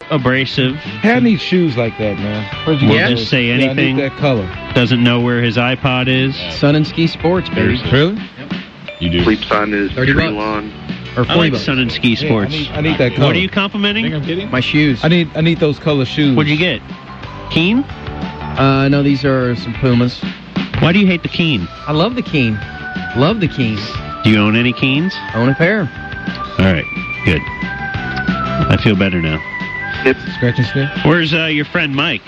abrasive. Hey, I need shoes like that, man. Where'd you Will get just those? say anything. Yeah, I need that color. Doesn't know where his iPod is. Sun and Ski Sports, baby. Really? You do. Sleeps on his $30 tree lawn. Or I like $40. Sun and Ski Sports. I need that color. What are you complimenting? I'm kidding? My shoes. I need those color shoes. What'd you get? Keen? No, these are some Pumas. Why do you hate the Keen? I love the Keen. Love the Keen. Do you own any Keens? Own a pair. All right, good. I feel better now. Scratch and sniff? Where's your friend Mike?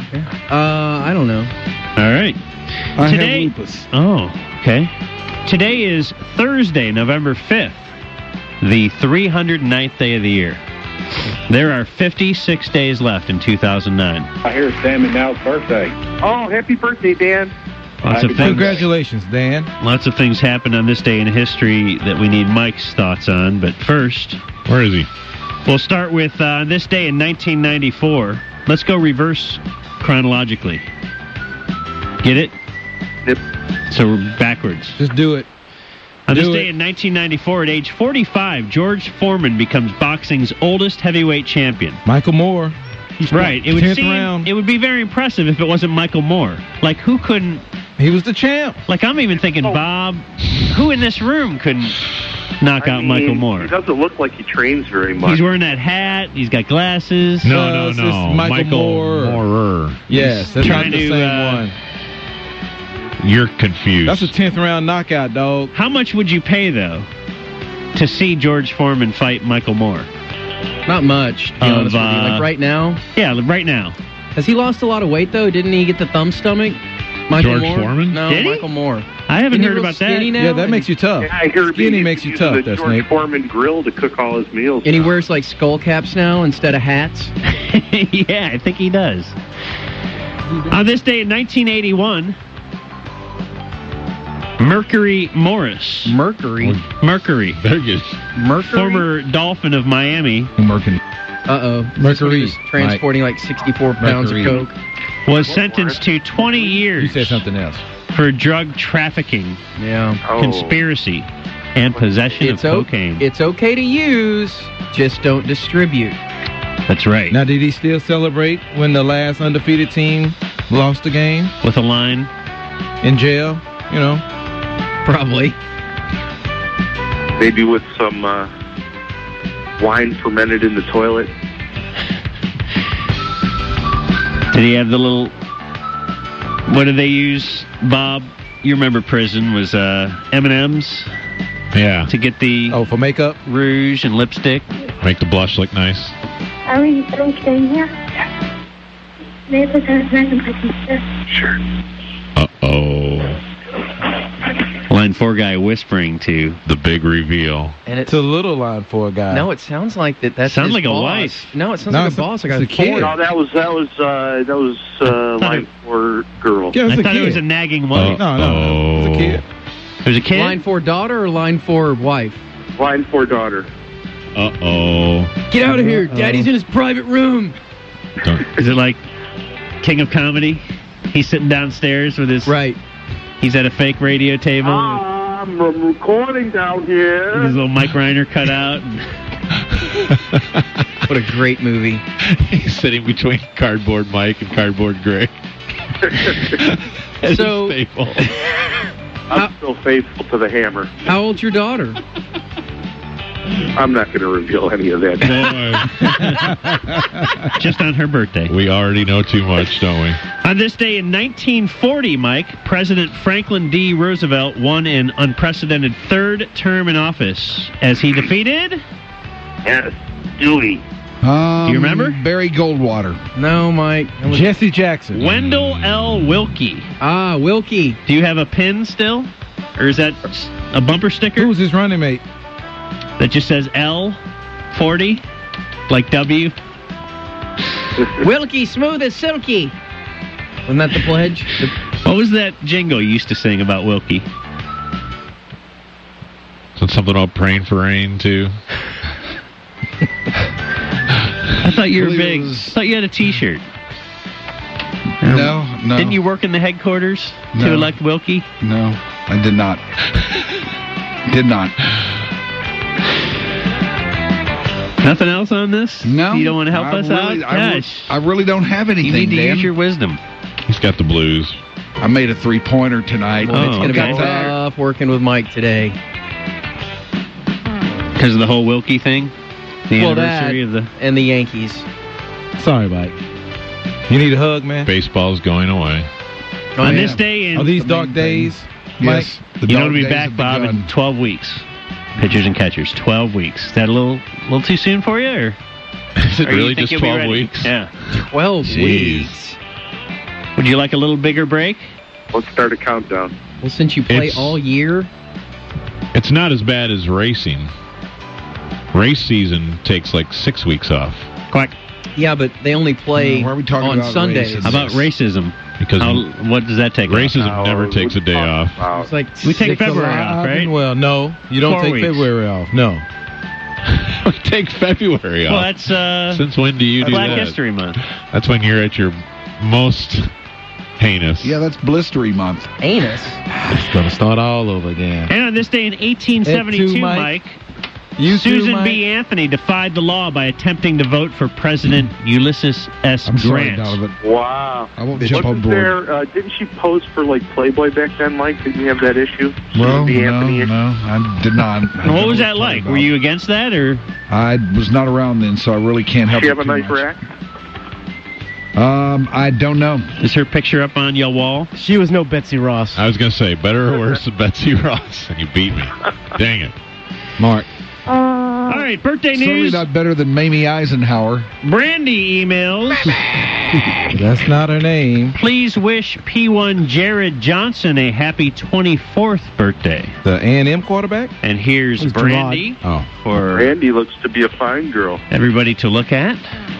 I don't know. All right. I Today. have lupus. Oh, okay. Today is Thursday, November 5th, the 309th day of the year. There are 56 days left in 2009. I hear it's Sam and Now's birthday. Oh, happy birthday, Dan. Lots of things. Congratulations, Dan. Lots of things happened on this day in history that we need Mike's thoughts on. But first, Where is he? we'll start with this day in 1994. Let's go reverse chronologically. Get it? Yep. So we're backwards. Just do it. On this Do day it. in 1994, at age 45, George Foreman becomes boxing's oldest heavyweight champion. Michael Moore. Right. It would 10th seem round. it would be very impressive if it wasn't Michael Moore. Like, who couldn't? He was the champ. Like, I'm even thinking, Bob, who in this room couldn't knock out Michael Moore? He doesn't look like he trains very much. He's wearing that hat. He's got glasses. No. it's Michael Moore. Moorer. Yes, that's not Trying the to, same one. You're confused. That's a 10th round knockout, dog. How much would you pay, though, to see George Foreman fight Michael Moore? Not much, to be honest with you. Like right now. Yeah, right now. Has he lost a lot of weight, though? Didn't he get the thumb stomach? Michael George Moore? Foreman? No, Did he? Michael Moore. I haven't Isn't he heard real about that. skinny now? Yeah, that makes you tough. Yeah, I heard Skinny he makes you uses tough, the there, George Snake. Foreman grill to cook all his meals. And he wears like skull caps now instead of hats. Yeah, I think he does. On this day in 1981, Mercury Morris. Mercury. Mercury. Very good. Mercury? Former Dolphin of Miami. Mercury. Uh-oh. Mercury. He's transporting like 64 pounds of Mercury. coke. Was sentenced to 20 years You said something else. for drug trafficking, Yeah. Oh. conspiracy, and possession of cocaine. It's okay to use, just don't distribute. That's right. Now, did he still celebrate when the last undefeated team lost the game With a line. in jail? You know, Probably. Maybe with some wine fermented in the toilet. Did he have the little... What did they use, Bob? You remember prison was M&M's Yeah. to get the for makeup. rouge and lipstick. Make the blush look nice. Are we staying here? Maybe put that back in my pizza. Sure. Uh-oh. Line 4 guy whispering to... The big reveal. And It's a little line for a guy. No, it sounds like that's Sounds his like a boss. wife. No, it sounds No, like it's a boss. Like it's a a kid. Ford. No, that was line 4 girl. Yeah, it was I a thought kid. it was a nagging wife. No, it was a kid. It was a kid? Line 4 daughter or line 4 wife? Line 4 daughter. Uh-oh. Get out of here. Daddy's in his private room. Is it like King of Comedy? He's sitting downstairs with his... Right. He's at a fake radio table I'm recording down with here. his little Mike Reiner cut out. What a great movie. He's sitting between Cardboard Mike and Cardboard Greg. So- Staple. I'm still faithful to the hammer. How old's your daughter? I'm not going to reveal any of that. Just on her birthday. We already know too much, don't we? On this day in 1940, Mike, President Franklin D. Roosevelt won an unprecedented third term in office as he defeated... Yes, Dewey. Do you remember? Barry Goldwater. No, Mike. That was- Jesse Jackson. Wendell L. Wilkie. Ah, Wilkie. Do you have a pin still? Or is that a bumper sticker Who was his running mate? that just says L40? Like W? Wilkie, smooth as silky. Wasn't that the pledge? What was that jingle you used to sing about Wilkie? So something about praying for rain, too. I thought you were believe it big. was- I thought you had a T-shirt. No. Didn't you work in the headquarters to No. elect Wilkie? No, I did not. Did not. Nothing else on this? No. You don't want to help us really, out? Gosh. I really don't have anything, You need to Dan. use your wisdom. He's got the blues. I made a three-pointer tonight. Well, it's going to okay. be tough working with Mike today. Because of the whole Wilkie thing? The anniversary of the... and the Yankees. Sorry, Mike. You need a hug, man? Baseball's going away. On this day in... Are these dark days, Mike? Yes. The You know dog to be days back, have Bob, begun. in 12 weeks. Pitchers and catchers, 12 weeks. Is that a little too soon for you, or? Is it or you really think just you'll be 12 ready? weeks? Yeah. 12 Jeez. weeks. Would you like a little bigger break? Let's start a countdown. Well, since you play It's- all year, It's not as bad as racing. Race season takes like 6 weeks off Quack. yeah, but they only play Why are we talking on about Sundays. races? How about racism? because What does that take? racism never takes a day off. It's like We take 6 February o'clock. off, right? Well, no. You don't 4 take weeks. February off. No. We take February Well, off. that's Since when do you do Black that? History Month. That's when you're at your most heinous. Yeah, that's blistery month. Anus. It's going to start all over again. And on this day in 1872, That too, Mike, You Susan too, Mike? B. Anthony defied the law by attempting to vote for President Ulysses S. I'm sorry, Grant. Donovan. Wow. I won't jump on Wasn't board. there, didn't she pose for, like, Playboy back then, Mike? Didn't you have that issue? Well, The Anthony issue? no, I did not. And what was that like? Were you against that, or? I was not around then, so I really can't help Did she you have a too nice much. rack? I don't know. Is her picture up on your wall? She was no Betsy Ross. I was going to say, better or worse than Betsy Ross, and you beat me. Dang it. Mark. All right, birthday Certainly news. not better than Mamie Eisenhower. Brandy emails. That's not her name. Please wish P1 Jared Johnson a happy 24th birthday. The A&M quarterback? And here's Who's Brandy Oh. for Randy looks to be a fine girl. everybody to look at.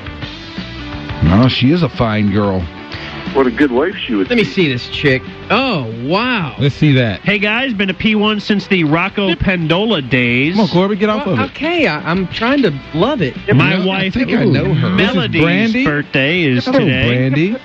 No, she is a fine girl. What a good wife she would Let me be. see this chick. Oh, wow. Let's see that. Hey guys, been a P1 since the Rocco Pendola days. Come on, Corby, get off Well, of it. okay, I'm trying to love it. My I wife think I know her. Melody's Brandy? birthday is Hello, today. Brandy.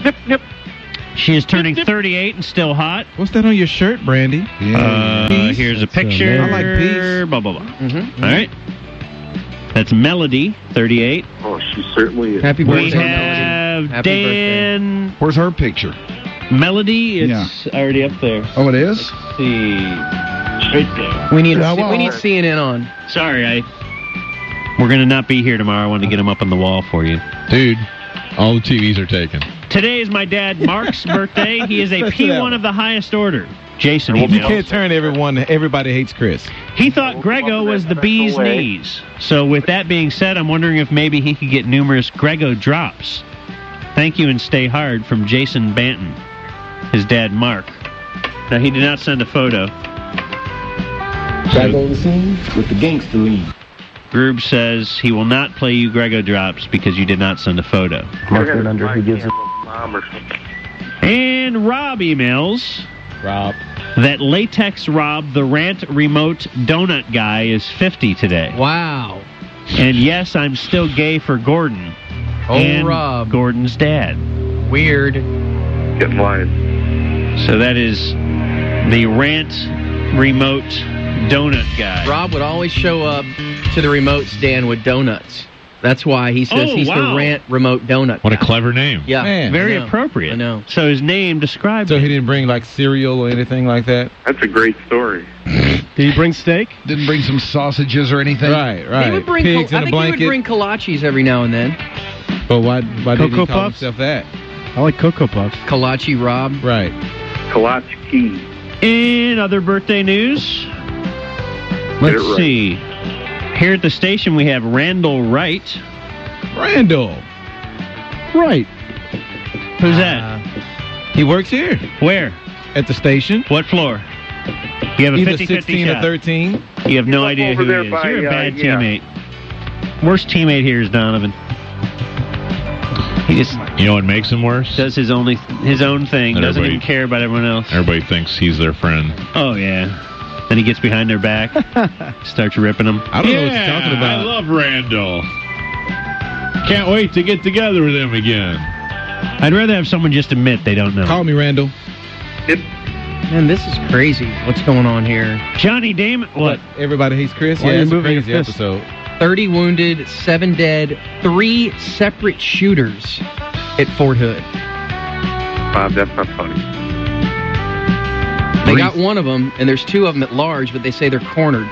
She is turning 38 and still hot. What's that on your shirt, Brandy? Yeah. Peace. Here's a That's, picture. I like peace. Blah, blah, blah. Mm-hmm. All right. That's Melody, 38. Oh, she certainly is. Happy We birthday, have Happy Dan Where's her picture? Melody. It's already up there. Oh, it is? Let's see. Right there. We need Yeah, well, we need CNN on. Sorry, we're going to not be here tomorrow. I wanted to get them up on the wall for you. Dude, all the TVs are taken. Today is my dad Mark's birthday. He is a P1 of the highest order. Jason You emails. can't turn everybody hates Chris. He thought Grego was the bee's knees. So with that being said, I'm wondering if maybe he could get numerous Grego drops. Thank you and stay hard from Jason Banton, his dad Mark. Now, he did not send a photo. Back on the scene with the gangster lean. Groob says he will not play you Grego drops because you did not send a photo. Mark it under. He gives it. Mom or something. And Rob emails Rob. that Latex Rob, the Rant Remote Donut guy, is 50 today. Wow. And yes, I'm still gay for Gordon. Oh, and Rob. Gordon's dad. Weird. Get in line. So that is the Rant Remote Donut guy. Rob would always show up to the remote stand with donuts. That's why he says Oh, he's wow. the Rant Remote Donut What a guy. clever name. Yeah. Man. Very I know. appropriate. I know. So his name describes So it. he didn't bring like cereal or anything like that? That's a great story. Did he bring steak? Didn't bring some sausages or anything? Right, right. He would bring. Pigs I in a think he would blanket. bring kolaches every now and then. But why did he Cocoa call Puffs? himself that? I like Cocoa Puffs. Kolache Rob. Right. Kalachki. In other birthday news, let's right. see. Here at the station, we have Randall Wright. Randall. Right. Who's that? He works here Where? at the station. What floor? You have a Either 50-50 16 shot. or 13. You have no He's up idea over who there he is. by, You're a bad yeah. teammate. Worst teammate here is Donovan. He just You know what makes him worse? does his own thing. Doesn't Everybody- even care about everyone else. Everybody thinks he's their friend. Oh yeah. Then he gets behind their back, starts ripping them. I don't know what you're talking about. I love Randall. Can't wait to get together with him again. I'd rather have someone just admit they don't know. Call me Randall. Man, this is crazy. What's going on here? Johnny Damon. What? Everybody hates Chris. Why are Yeah, you it's a moving your crazy fist? episode. 30 wounded, 7 dead, 3 separate shooters at Fort Hood. Bob, that's not funny. They got one of them, and there's 2 of them at large, but they say they're cornered.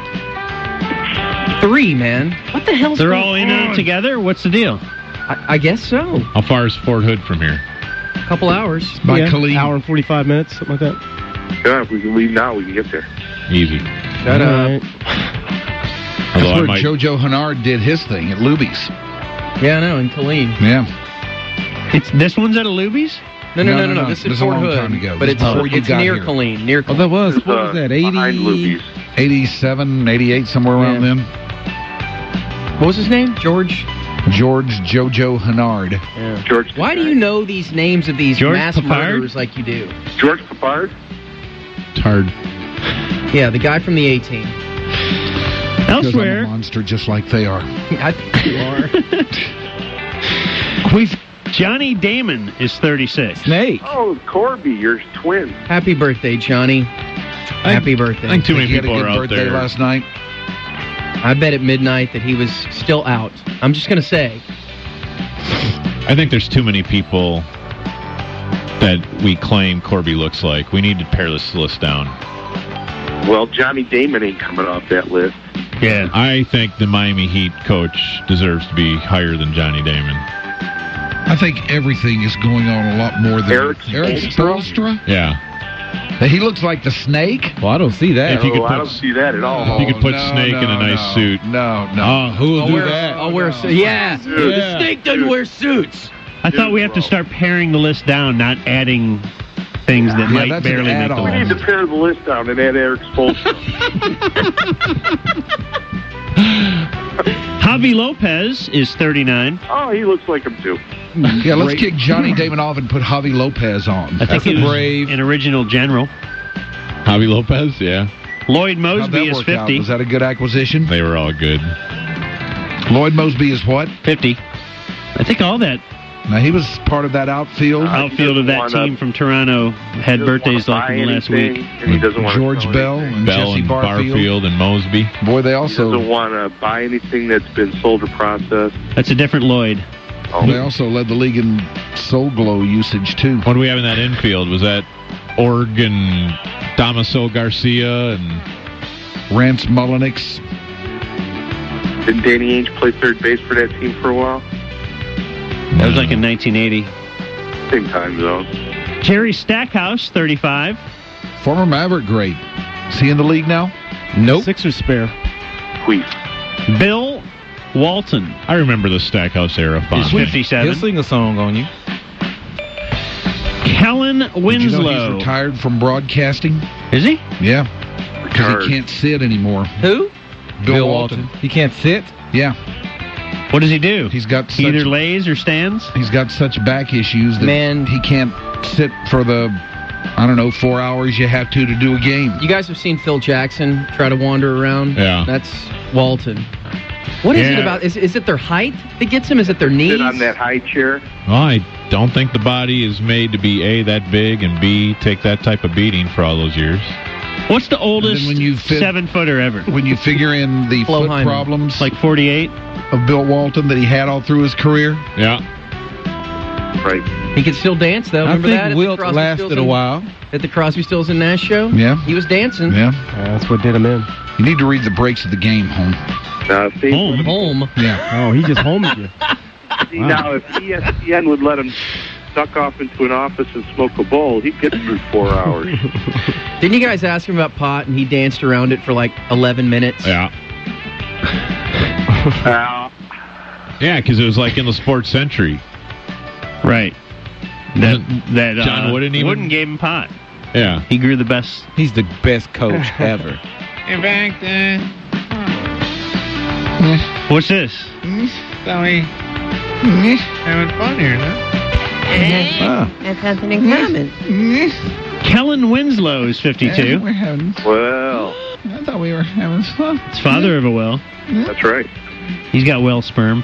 3, man. What the hell's They're going all in on? it together? What's the deal? I guess so. How far is Fort Hood from here? A couple hours. By Khalid. Hour and 45 minutes, something like that. Yeah, if we can leave now, we can get there. Easy. Shut up. That's Although I where might. JoJo Hennard did his thing at Luby's. Yeah, I know, in Killeen. Yeah. This one's at a Luby's? No. This is a Fort long Hood. time ago. But This it's, is before you it's got near here. Killeen. Near Oh, Killeen. that was. It's, What was that? behind 80. Luby's. 87, 88, somewhere around Yeah. then. What was his name? George? George JoJo Hennard. Yeah. George. Why do you know these names of these George mass Papard? murderers like you do? George Papard? Tard. Yeah, the guy from the A-Team. Because I'm a Elsewhere, monster just like they are. I think you are. Johnny Damon is 36. Snake. Oh, Corby, your twin. Happy birthday, Johnny. Happy birthday. I think too many He had a people good are out birthday there. last night. I bet at midnight that he was still out. I'm just going to say. I think there's too many people that we claim Corby looks like. We need to pare this list down. Well, Johnny Damon ain't coming off that list. Yeah. I think the Miami Heat coach deserves to be higher than Johnny Damon. I think everything is going on a lot more than Eric Spoelstra. Yeah. He looks like the Snake. Well, I don't see that. If you could I put- don't see that at all. If you could put no, Snake in a nice no. suit. No. Oh, who will I'll do wear, that? I'll wear a suit. Yeah. Dude. The Snake doesn't wear suits. I thought we have to start paring the list down, not adding things that might that's an barely make the add-on. We need list. to pare the list down and add Eric Spoelstra. Javi Lopez is 39. Oh, he looks like him too. Yeah, let's kick Johnny Damon off and put Javi Lopez on. I think he was brave. an original general. Javi Lopez, yeah. Lloyd How'd Mosby that is work out? 50. Was that a good acquisition? They were all good. Lloyd Mosby is what? 50. I think all that Now, he was part of that outfield. outfield of that wanna- team from Toronto had He doesn't birthdays wanna like buy in the last anything, week. And he doesn't want George to Bell and Bell Jesse and Barfield. and Mosby. Boy, they He also doesn't want to buy anything that's been sold or processed. That's a different Lloyd. they also led the league in Soul Glow usage too. What do we have in that infield? Was that Oregon Damaso Garcia and Rance Mullenix. Didn't Danny Ainge play third base for that team for a while? That was like in 1980. Same time zone. Jerry Stackhouse, 35. Former Maverick great. Is he in the league now? Nope. Sixers spare. Queef. Bill Walton I remember the Stackhouse era is fondly. 57. He'll sing a song on you. Kellen Did you know Winslow. he's retired from broadcasting? Is he? Yeah. Because Retired. he can't sit anymore. Who? Bill Walton. He can't sit. Yeah. What does he do? He's got such, Either lays or stands? he's got such back issues that Man. he can't sit for the, 4 hours you have to do a game. You guys have seen Phil Jackson try to wander around? Yeah. That's Walton. What is it Yeah. about? Is it their height that gets him? Is it their knees? Sit on that high chair. Well, I don't think the body is made to be A, that big, and B, take that type of beating for all those years. What's the oldest when you fit- 7-footer ever? When you figure in the Flo foot Hyman. problems Like 48? of Bill Walton that he had all through his career, Yeah. Right. He can still dance, though. I Remember think that? at the Wilt Crosby, lasted Stills a and- while. At the Crosby, Stills, and Nash show? Yeah. He was dancing. yeah, That's what did him in. you need to read the breaks of the game, home. Now, if they, Home. Home. Yeah. Oh, he just homed you. see, now, if ESPN would let him duck off into an office and smoke a bowl, he'd get through 4 hours. Didn't you guys ask him about pot and he danced around it for like 11 minutes? Yeah. Yeah, because it was like in the Sports Century. Right. That John Wooden even- Wooden gave him pot. Yeah. He grew the best. He's the best coach ever. In fact, What's this? having fun here, huh? That's something in common. Kellen Winslow is 52. Well, I thought we were having fun. It's father of a well. that's right. He's got well sperm.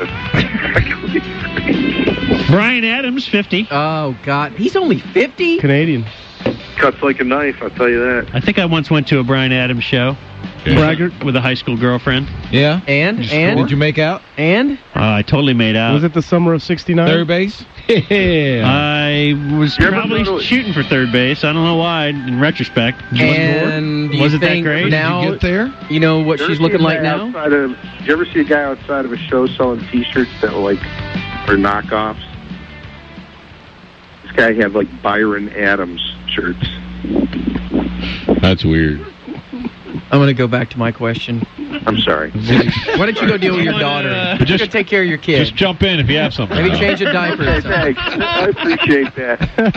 Brian Adams, 50. Oh, God. He's only 50? Canadian. Cuts like a knife, I'll tell you that. I think I once went to a Brian Adams show. Okay. Braggart. With a high school girlfriend. Yeah. And Did you make out? I totally made out. Was it the summer of '69? Third base? Yeah. I was probably shooting for third base. I don't know why, in retrospect. And was you it that think great? now, Did you get there? you know what she's looking like now? Did you ever see a guy outside of a show selling T-shirts that were are knockoffs? This guy had Byron Adams shirts. That's weird. I'm going to go back to my question. I'm sorry. Why don't you go deal with your daughter? Just go take care of your kid. Just jump in if you have something. Maybe change a diaper. Or Thanks. I appreciate that.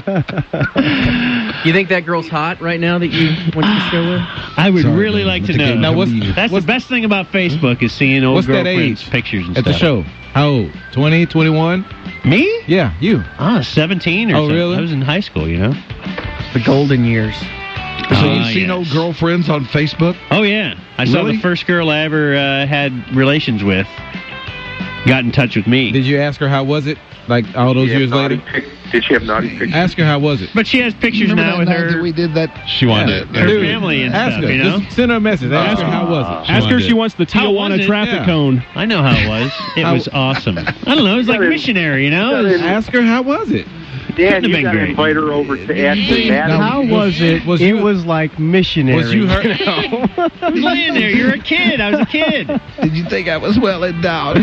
You think that girl's hot right now that you went to the show with? I would really like to know. Now, That's the best thing about Facebook is seeing old What's that girlfriends' age pictures and at stuff. the show? How old? 20, 21? Me? Yeah, you. 17 or Oh, something. really? I was in high school, you know. The golden years. So you've seen old girlfriends on Facebook? Oh, yeah. I saw Really? the first girl I ever had relations with got in touch with me. Did you ask her how was it? All those years later? Did she have naughty pictures? Ask her how was it. But she has pictures Remember now that with night that her. we did that? She wanted her Dude, family and ask stuff, her. you know? Just send her a message. Ask her how was it. Ask her if she wants the How was Tijuana it? traffic Yeah. cone. I know how it was. It was awesome. I don't know. It was like missionary, you know? Ask her how was it. Dan, Couldn't have you been got to great. invite her over to Ashley Madison. How was it? It was like missionary. Was you her? I was laying there. You're a kid. I was a kid. Did you think I was well endowed?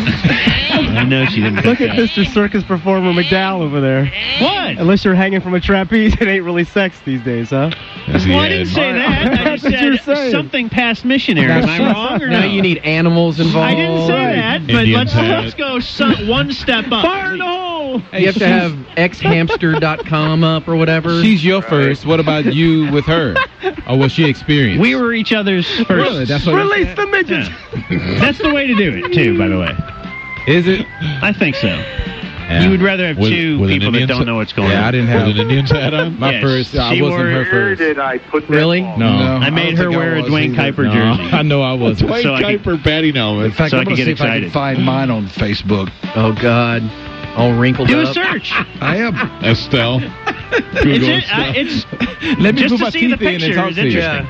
I know she didn't. Look think at that. Mr. Circus performer McDowell over there. What? Unless you're hanging from a trapeze, it ain't really sex these days, huh? Well, I didn't say that. I just That's what you're said saying. something past missionary. Am I wrong or no? Now you need animals involved. I didn't say that, but Indians let's go one step up. Fire in the hole! You have to have xhamster.com up or whatever. She's your first. What about you with her? Or was she experienced? We were each other's first. Really? That's what Release the midgets! Yeah. That's the way to do it, too, by the way. Is it? I think so. Yeah. You would rather have With- two with an people that Indian don't know what's going Yeah, I on. didn't have With an Indian's hat on? my Yes, first. I she wasn't wore- her Where first. did I put that Really? ball? No. I made don't her think I wear a was Dwayne either. Kuiper No, jersey. I know I wasn't. Dwight So I could- Kuiper batting In helmet. fact, So I'm I going could to see get if I can excited. find mine on Facebook. Oh, God. All wrinkled Do a up. search. I am. Estelle. It's, Google it, Estelle. it's Let me just put to my see the teeth in and picture talk is to you. interesting.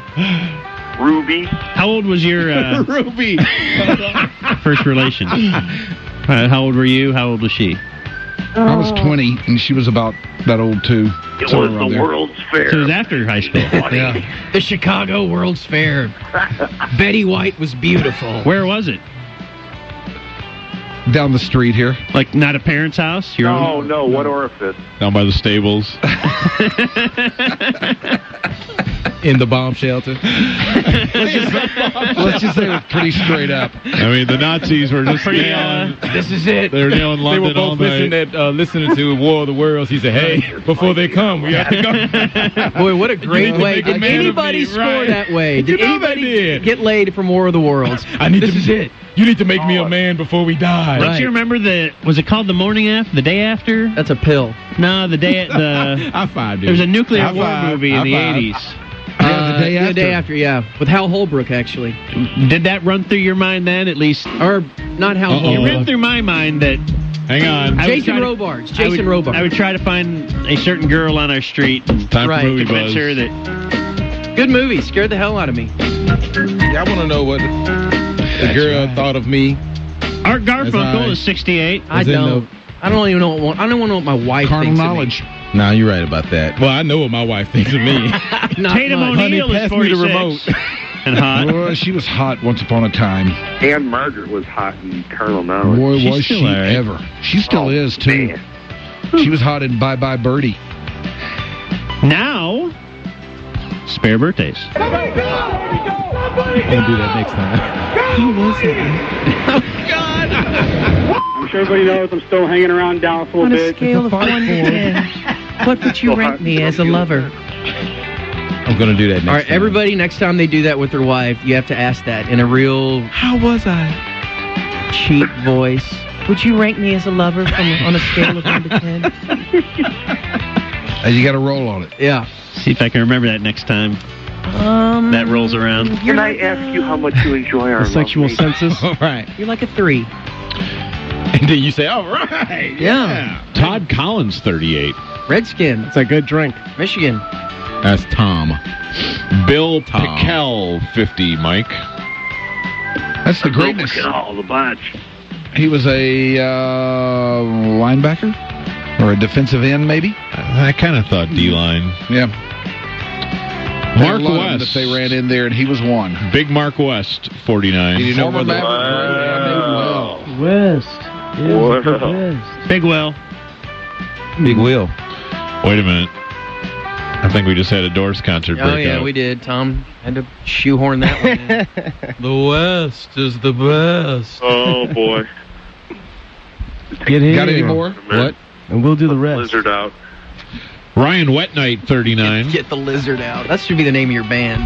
Ruby. How old was your Ruby. first relation? How old were you? How old was she? I was 20, and she was about that old, too. It Somewhere was around the there. World's Fair. So it was after high school. Yeah. The Chicago World's Fair. Betty White was beautiful. Where was it? Down the street here. Like not a parent's house? Your own? No, what orifice? Down by the stables. In the bomb shelter. Let's just say it was pretty straight up. I mean, the Nazis were just Pretty, nailing, This is it. they were nailing They were London all both night. listening to War of the Worlds. He said, "Hey, before they come, we have to go." Boy, what a great way. make a Did man of anybody me, score right. that way? Did You know they anybody did. get laid from War of the Worlds? This is it. You need to make me a man before we die. Don't Right. you remember was it called the morning after, the day after? That's a pill. No, the day, High five, dude. there was a nuclear High war five. movie in High the five. 80s. Yeah, the day after. The day after, yeah. With Hal Holbrook, actually. Did that run through your mind then, at least? Or not Hal It Holbrook. ran through my mind that Hang on. I would Jason try to- Robards. I Jason would, Robards. I would try to find a certain girl on our street and Time Right. for movie convince buzz. her that Good movie. Scared the hell out of me. Yeah, I want to know what the girl thought of me. Art Garfunkel I- is 68. I Is it don't. I don't even know. I don't want to know what my wife Carnal thinks knowledge. Nah, you're right about that. Well, I know what my wife thinks of me. of me. Not Tatum much. O'Neal Honey, is pass me the 46 remote. and hot. Boy, she was hot once upon a time. Anne Margaret was hot in Carnal Knowledge. Boy, She's was still she all right. ever. She still is, too. Man. She was hot in Bye Bye Birdie. Now, spare birthdays. I'm gonna do that next time. I'm sure everybody knows I'm still hanging around Dallas a little On a bit. scale of 1 to 10, what would you rank me as a lover? I'm gonna do that next All right, time. everybody, next time they do that with their wife, you have to ask that in a real How was I? cheap voice. Would you rank me as a lover on a scale of 1 to 10? You got to roll on it. Yeah. See if I can remember that next time that rolls around. Can I ask you how much you enjoy our The sexual love? census. All right. You're like a 3. And then you say, all right. Yeah. Todd Collins, 38. Redskin, It's a good drink. Michigan. That's Tom. Bill Tom. Pickell, 50, Mike. That's the greatness. All the bunch. He was a linebacker or a defensive end, maybe. I kind of thought D-line. Yeah. Mark That West. they ran in there, and he was one. Big Mark West, 49. Did you know Wow. West. Yeah, Wow. West. Big Will. Big Will. Wait a minute. I think we just had a Doors concert break Oh, yeah, out. we did. Tom had to shoehorn that one in. The West is the best. Oh, boy. Get here. Got any more? What? And we'll do the rest. Blizzard out. Ryan Wetnight, 39. Get the lizard out. That should be the name of your band.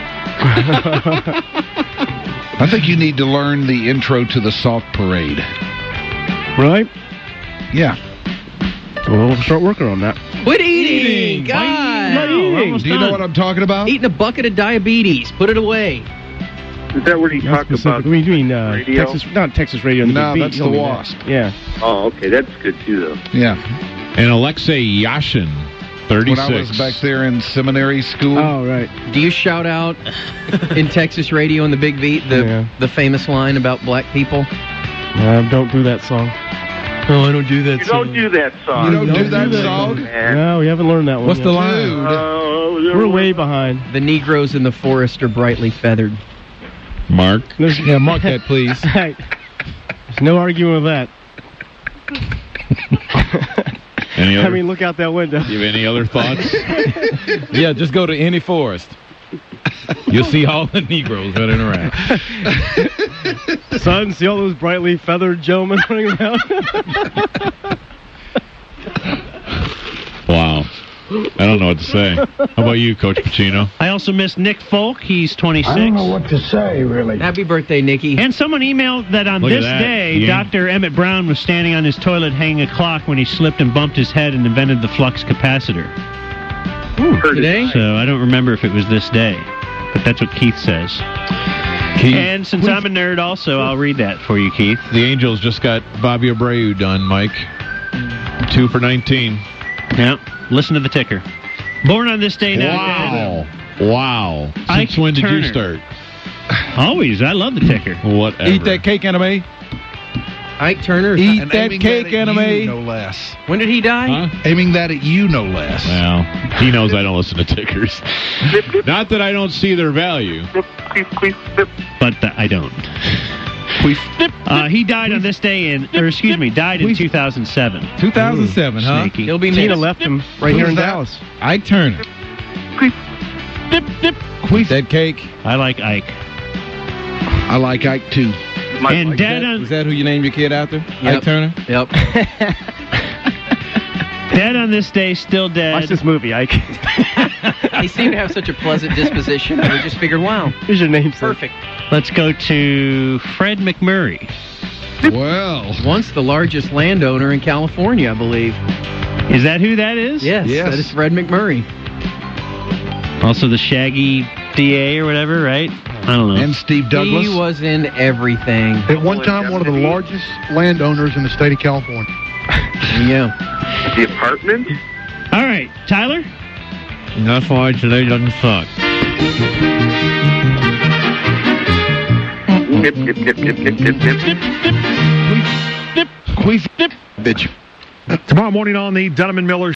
I think you need to learn the intro to the Salt Parade. Right? Yeah. So we'll start working on that. Quit eating! God! Not eating. Do you know what I'm talking about? Eating a bucket of diabetes. Put it away. Is that where you Not talk about specific. You mean radio? Texas? Not Texas Radio. The No, Big Beat. that's You told the me that. Wasp. Yeah. Oh, okay. That's good, too, though. Yeah. And Alexei Yashin, 36. When I was back there in seminary school. Oh, right. Do you shout out in Texas radio in the Big Beat the famous line about black people? Don't do that song. Oh, I don't do that You don't do that song. You don't do that song? Man. No, we haven't learned that one. What's yet. the line? Dude. We're way behind. The Negroes in the forest are brightly feathered. Mark. Yeah, mark that, please. Right. There's no arguing with that. Any other, I mean, look out that window. you have any other thoughts? Yeah, just go to any forest. You'll see all the Negroes running around. Son, see all those brightly feathered gentlemen running around? Wow. I don't know what to say. How about you, Coach Pacino? I also missed Nick Folk. He's 26. what to say, really. Happy birthday, Nikki. And someone emailed that on Look at this that. day, Yeah. Dr. Emmett Brown was standing on his toilet hanging a clock when he slipped and bumped his head and invented the flux capacitor. Today? So I don't remember if it was this day, but that's what Keith says. And since I'm a nerd also, I'll read that for you, Keith. The Angels just got Bobby Abreu done, Mike. 2 for 19. Yeah, listen to the ticker. Born on this day now. Wow. Ike Since when did you Turner. start? Always. I love the ticker. Whatever. Eat that cake, anime. Ike Turner. Eat And that aiming cake, at you, anime. no less. When did he die? Huh? Aiming that at you, no less. Well, he knows I don't listen to tickers. Not that I don't see their value. But I don't. He died on this day died in 2007. 2007, huh? Snaky. He'll be Tina missed. left him right here in that? Dallas. Ike Turner. Eat that cake. I like Ike. I like Ike, too. And Dad on, Is that who you named your kid after? Yep. Ike Turner? Yep. Dad on this day still dead. Watch this movie, Ike. He seemed to have such a pleasant disposition. We just figured, wow, Here's your name, sir. perfect. Let's go to Fred McMurray. Well. Once the largest landowner in California, I believe. Is that who that is? Yes, Yes. that is Fred McMurray. Also the Shaggy DA or whatever, right? I don't know. And Steve Douglas. He was in everything. At one time, one of the largest landowners in the state of California. Yeah. The apartment? All right, Tyler? That's why today doesn't suck. Nip, nip, nip, nip, nip, nip, nip. Tomorrow morning on the Dunham and Miller